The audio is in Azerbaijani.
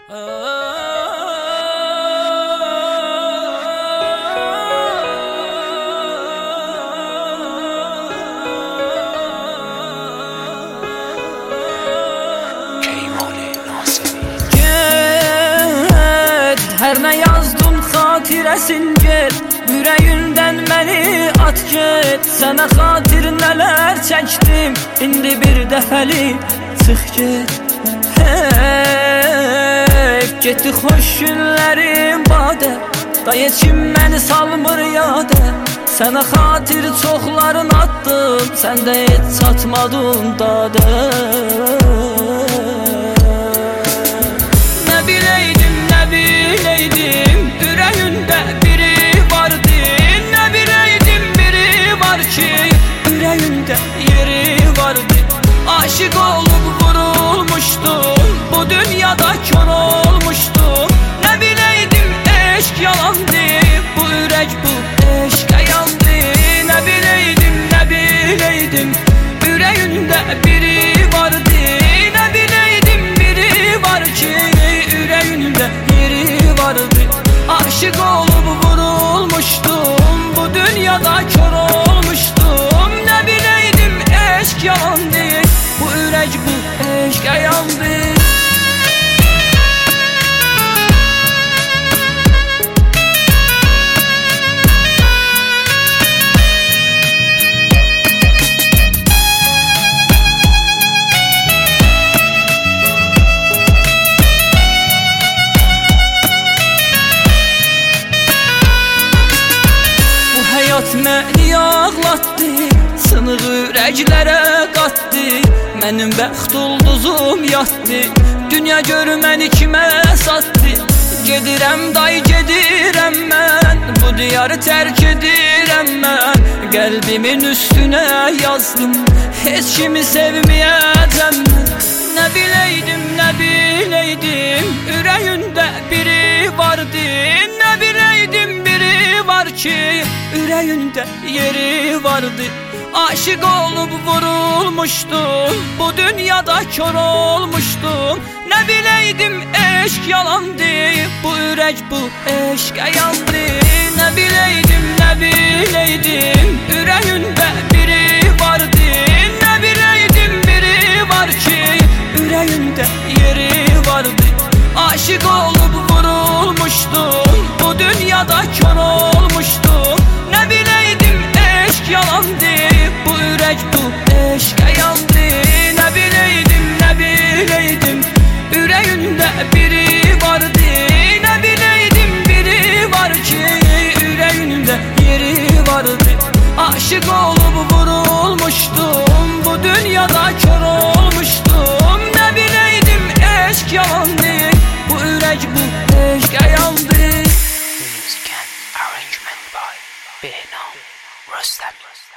Her ne yazdın xatirəsin get, ürəyindən məni at get. Sənə xatir nələr çəkdim, indi bir dəfəlik çıx get. Hey, getdi xoş günlərim badə, day heç kim məni salmır yada. Sənə xatir çoxların atdım, sən də heç çatmadın dadə. Nə biləydim, nə biləydim, ürəyində biri vardı. Nə biləydim, biri var ki, ürəyində yeri vardı. Aşık olub vurulmuşdum, bu dünyada kör olmuşdum. Nə biləydim, eşq yalandı, bu ürək bu eşqə yandı. Nə biləydim, nə biləydim, ürəyində biri vardı. Nə biləydim, biri var ki, ürəyində yeri vardı. Aşık olub vurulmuşdum, bu dünyada kör olmuşdum. Nə biləydim, eşq yalandı, bu ürək bu eşqə yandı. Həyat məni ağlatdı, sınıq ürəklərə qatdı. Mənim bəxt ulduzum yatdı, dünya gör məni kimə satdı. Gedirəm day, gedirəm mən, bu diyarı tərk edirəm mən. Qəlbimin üstünə yazdım, heç kimi sevməyəcəm mən. Nə biləydim, nə biləydim, ürəyində biri vardı. Nə biləydim, biri var ki, ürəyində yeri vardı. Aşık olub vurulmuşdum, bu dünyada kör olmuşdum. Nə biləydim, eşq yalandı, bu ürək bu eşqə yandı. Nə biləydim, nə biləydim, ürəyində biri vardı. Nə biləydim, biri var ki, ürəyində yeri vardı. Aşık olub vurulmuşdum, bu dünyada kör olmuşdum. Nə biləydim, eşq yalandı, bu ürək bu eşqə yandı. Nə biləydim, nə biləydim, ürəyində biri vardı. Nə biləydim, biri var ki, ürəyində yeri vardı. Aşık olub vurulmuşdum, bu dünyada kör olmuşdum. Nə biləydim, eşq yalandı, bu ürək bu eşqə yandı. Music and arrangement by Behnam Rustam.